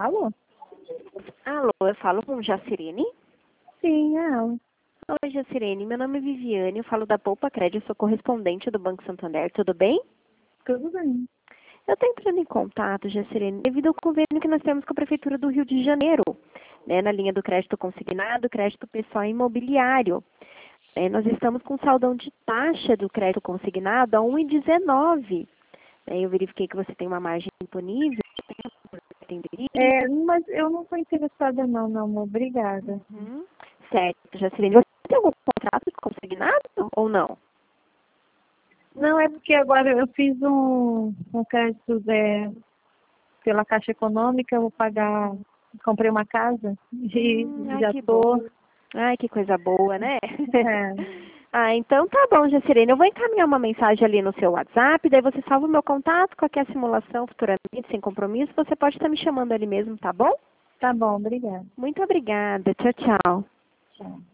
Alô? Alô, eu falo com Jacirene? Sim, é ela. Oi, Jacirene, meu nome é Viviane, eu falo da Poupa Crédito, sou correspondente do Banco Santander, tudo bem? Tudo bem. Eu estou entrando em contato, Jacirene, devido ao convênio que nós temos com a Prefeitura do Rio de Janeiro, né, na linha do crédito consignado, crédito pessoal e imobiliário. Nós estamos com saldão de taxa do crédito consignado a 1,19. Eu verifiquei que você tem uma margem disponível, atenderia. Mas eu não estou interessada não, meu amor. Obrigada. Certo, Jacirene, você tem algum contrato de consignado ou não? Não, é porque agora eu fiz um crédito pela Caixa Econômica, eu vou pagar, comprei uma casa e Ai, já que bom. tô. Ai, que coisa boa, né? É, Ah, então tá bom, Jacirene. Eu vou encaminhar uma mensagem ali no seu WhatsApp, daí você salva o meu contato, qualquer simulação futuramente, sem compromisso, você pode estar me chamando ali mesmo, tá bom? tá bom, obrigada. Muito obrigada. Tchau, tchau. Tchau.